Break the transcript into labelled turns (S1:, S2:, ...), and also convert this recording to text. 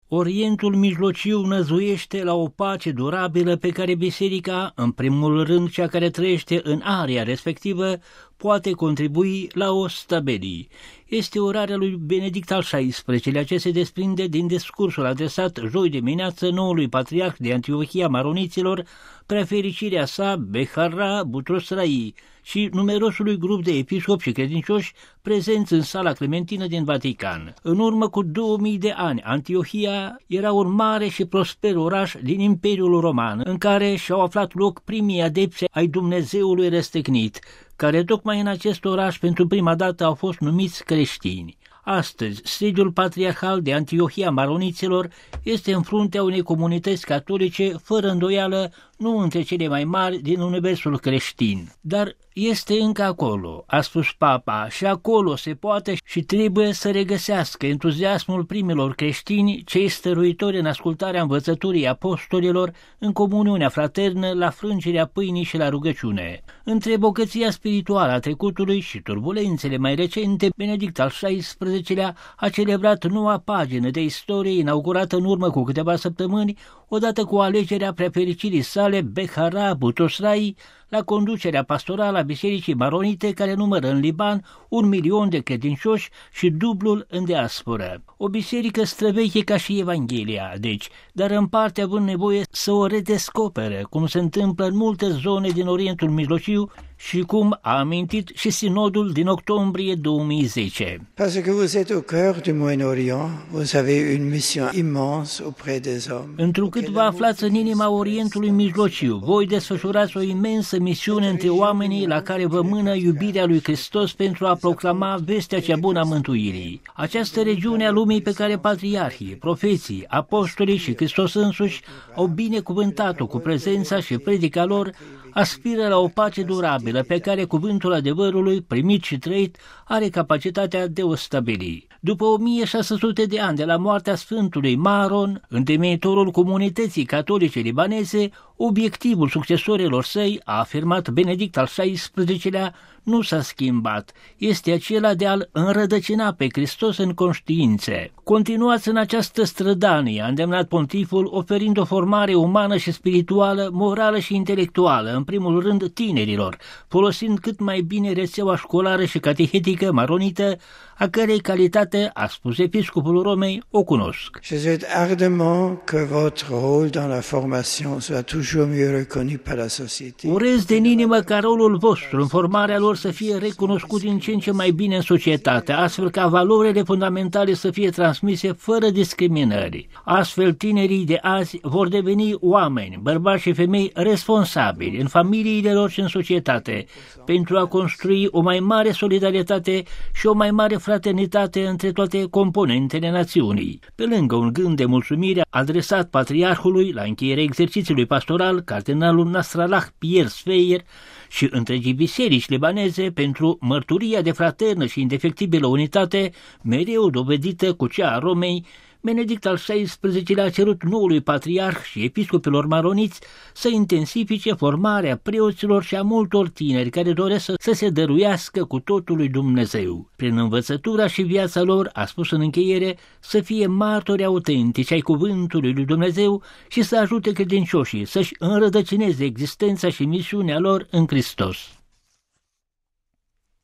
S1: Orientul Mijlociu năzuiește la o pace durabilă pe care biserica, în primul rând cea care trăiește în area respectivă, poate contribui la o stabilie. Este orarea lui Benedict al XVI-lea, ce se desprinde din discursul adresat joi dimineață noului patriarh de Antiohia Maroniților, prefericirea sa Beharra Butros Rai și numerosului grup de episcopi și credincioși prezenți în sala Clementină din Vatican. În urmă cu 2000 de ani, Antiohia era un mare și prosper oraș din Imperiul Roman, în care și-au aflat loc primii adepți ai Dumnezeului răstignit, care tocmai în acest oraș pentru prima dată au fost numiți creștini. Astăzi, sediul patriarhal de Antiohia Maroniților este în fruntea unei comunități catolice, fără îndoială, nu între cele mai mari din universul creștin, dar este încă acolo, a spus Papa, și acolo se poate și trebuie să regăsească entuziasmul primilor creștini, cei stăruitori în ascultarea învățăturii apostolilor, în comuniunea fraternă, la frângerea pâinii și la rugăciune. Între bogăția spirituală a trecutului și turbulențele mai recente, Benedict al XVI-lea a celebrat noua pagină de istorie inaugurată în urmă cu câteva săptămâni, odată cu alegerea prefericirii sale Beharra Butros Rai la conducerea pastorală a Bisericii Maronite, care numără în Liban 1 milion de credincioși și dublul în diasporă. O biserică străveche ca și Evanghelia, deci, dar în parte având nevoie să o redescopere, cum se întâmplă în multe zone din Orientul Mijlociu și cum a amintit și sinodul din octombrie 2010.
S2: Parce que vous êtes au cœur du Moyen-Orient, vous avez une mission immense auprès des hommes.
S1: Întrucât vă aflați în inima Orientului Mijlociu, voi desfășurați o imensă misiune între oamenii la care vă mână iubirea lui Hristos pentru a proclama vestea cea bună a mântuirii. Această regiune a lumii pe care patriarhii, profeții, apostolii și Hristos însuși au binecuvântat-o cu prezența și predica lor, aspiră la o pace durabilă pe care cuvântul adevărului, primit și trăit, are capacitatea de o stabili. După 1600 de ani de la moartea Sfântului Maron, întemeitorul comunității catolice libaneze, obiectivul succesorilor săi, a afirmat Benedict al XVI-lea, nu s-a schimbat, este acela de a-L înrădăcina pe Hristos în conștiințe. Continuați în această strădanie, a îndemnat pontiful, oferind o formare umană și spirituală, morală și intelectuală, în primul rând tinerilor, folosind cât mai bine rețeaua școlară și catehetică maronită, a cărei calitate, a spus episcopul Romei, o cunosc.
S2: Je souhaite ardemment que votre rôle dans la formation soit toujours mieux reconnu par la société.
S1: Urez din inimă ca rolul vostru în formarea lor să fie recunoscut din ce în ce mai bine în societate, astfel ca valorile fundamentale să fie transmise fără discriminări. Astfel, tinerii de azi vor deveni oameni, bărbați și femei responsabili în familiile lor și în societate, pentru a construi o mai mare solidaritate și o mai mare fraternitate între toate componentele națiunii. Pe lângă un gând de mulțumire adresat patriarhului la încheierea exercițiului pastoral, cardinalul Nasrallah Pierre Sfeier și întregii biserici libaneze pentru mărturia de fraternă și indefectibilă unitate, mereu dovedită cu cea a Romei, Benedict al XVI-lea a cerut noului patriarh și episcopilor maroniți să intensifice formarea preoților și a multor tineri care doresc să se dăruiască cu totul lui Dumnezeu. Prin învățătura și viața lor, a spus în încheiere, să fie martori autentici ai cuvântului lui Dumnezeu și să ajute credincioșii să-și înrădăcineze existența și misiunea lor în Hristos.